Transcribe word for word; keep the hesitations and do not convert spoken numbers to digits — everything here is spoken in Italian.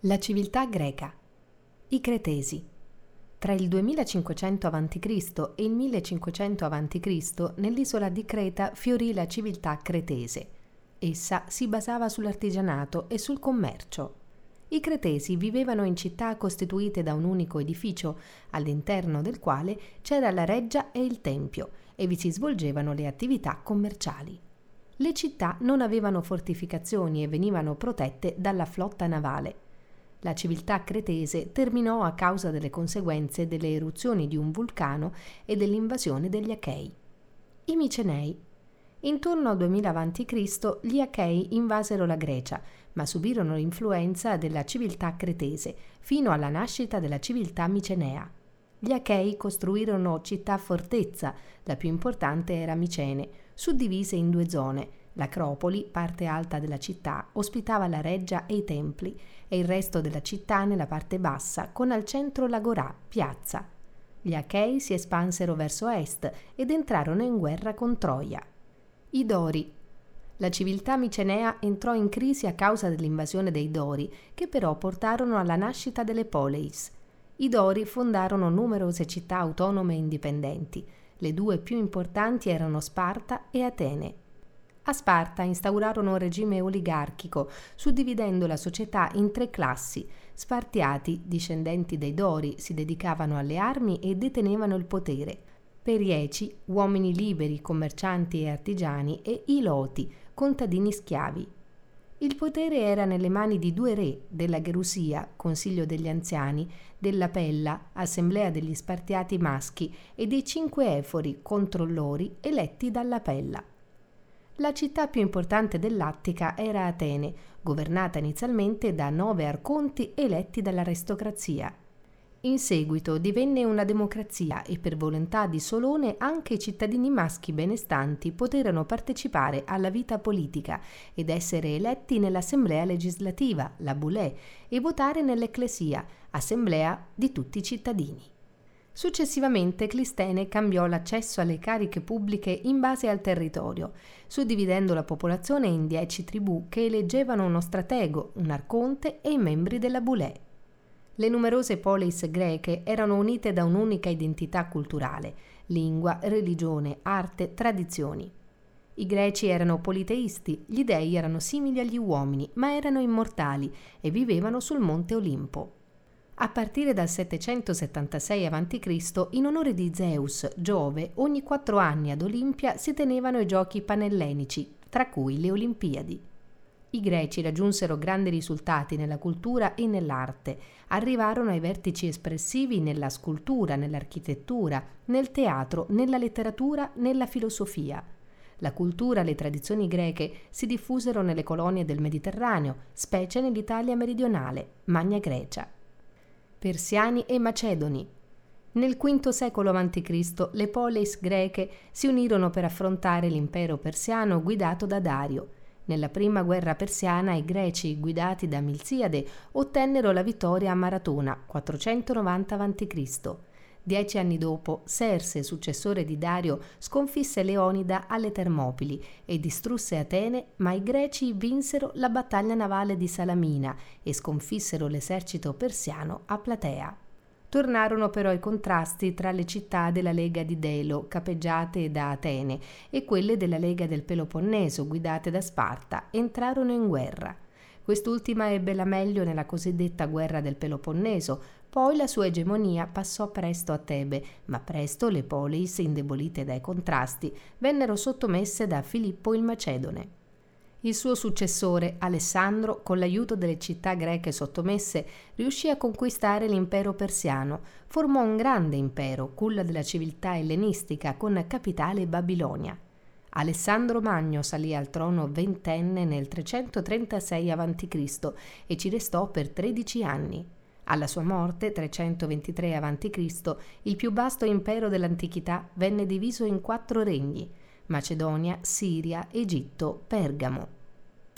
La civiltà greca. I Cretesi. Tra il duemilacinquecento avanti Cristo e il millecinquecento avanti Cristo nell'isola di Creta fiorì la civiltà cretese. Essa si basava sull'artigianato e sul commercio. I Cretesi vivevano in città costituite da un unico edificio, all'interno del quale c'era la reggia e il tempio, e vi si svolgevano le attività commerciali. Le città non avevano fortificazioni e venivano protette dalla flotta navale. La civiltà cretese terminò a causa delle conseguenze delle eruzioni di un vulcano e dell'invasione degli Achei. I Micenei. Intorno al duemila avanti Cristo gli Achei invasero la Grecia, ma subirono l'influenza della civiltà cretese fino alla nascita della civiltà micenea. Gli Achei costruirono città-fortezza, la più importante era Micene, suddivise in due zone. L'Acropoli, parte alta della città, ospitava la reggia e i templi, e il resto della città nella parte bassa, con al centro l'Agorà, piazza. Gli Achei si espansero verso est ed entrarono in guerra con Troia. I Dori. La civiltà micenea entrò in crisi a causa dell'invasione dei Dori, che però portarono alla nascita delle Poleis. I Dori fondarono numerose città autonome e indipendenti. Le due più importanti erano Sparta e Atene. A Sparta instaurarono un regime oligarchico, suddividendo la società in tre classi. Spartiati, discendenti dei Dori, si dedicavano alle armi e detenevano il potere. Perieci, uomini liberi, commercianti e artigiani, e Iloti, contadini schiavi. Il potere era nelle mani di due re, della Gerusia, Consiglio degli Anziani, della Pella, Assemblea degli Spartiati maschi, e dei cinque Efori, controllori, eletti dalla Pella. La città più importante dell'Attica era Atene, governata inizialmente da nove arconti eletti dall'aristocrazia. In seguito divenne una democrazia e per volontà di Solone anche i cittadini maschi benestanti poterono partecipare alla vita politica ed essere eletti nell'assemblea legislativa, la Boulè, e votare nell'ecclesia, assemblea di tutti i cittadini. Successivamente Clistene cambiò l'accesso alle cariche pubbliche in base al territorio, suddividendo la popolazione in dieci tribù che eleggevano uno stratego, un arconte e i membri della Boulè. Le numerose poleis greche erano unite da un'unica identità culturale, lingua, religione, arte, tradizioni. I greci erano politeisti, gli dei erano simili agli uomini, ma erano immortali e vivevano sul monte Olimpo. A partire dal settecentosettantasei avanti Cristo, in onore di Zeus, Giove, ogni quattro anni ad Olimpia si tenevano i giochi panellenici, tra cui le Olimpiadi. I greci raggiunsero grandi risultati nella cultura e nell'arte, arrivarono ai vertici espressivi nella scultura, nell'architettura, nel teatro, nella letteratura, nella filosofia. La cultura e le tradizioni greche si diffusero nelle colonie del Mediterraneo, specie nell'Italia meridionale, Magna Grecia. Persiani e Macedoni. Nel quinto secolo avanti Cristo le poleis greche si unirono per affrontare l'impero persiano guidato da Dario. Nella prima guerra persiana i greci, guidati da Milziade, ottennero la vittoria a Maratona, quattrocentonovanta avanti Cristo. Dieci anni dopo, Serse, successore di Dario, sconfisse Leonida alle Termopili e distrusse Atene, ma i greci vinsero la battaglia navale di Salamina e sconfissero l'esercito persiano a Platea. Tornarono però i contrasti tra le città della Lega di Delo, capeggiate da Atene, e quelle della Lega del Peloponneso, guidate da Sparta, entrarono in guerra. Quest'ultima ebbe la meglio nella cosiddetta guerra del Peloponneso, poi la sua egemonia passò presto a Tebe, ma presto le poleis, indebolite dai contrasti, vennero sottomesse da Filippo il Macedone. Il suo successore, Alessandro, con l'aiuto delle città greche sottomesse, riuscì a conquistare l'impero persiano, formò un grande impero, culla della civiltà ellenistica, con capitale Babilonia. Alessandro Magno salì al trono ventenne nel trecentotrentasei avanti Cristo e ci restò per tredici anni. Alla sua morte, trecentoventitré avanti Cristo, il più vasto impero dell'antichità venne diviso in quattro regni: Macedonia, Siria, Egitto, Pergamo.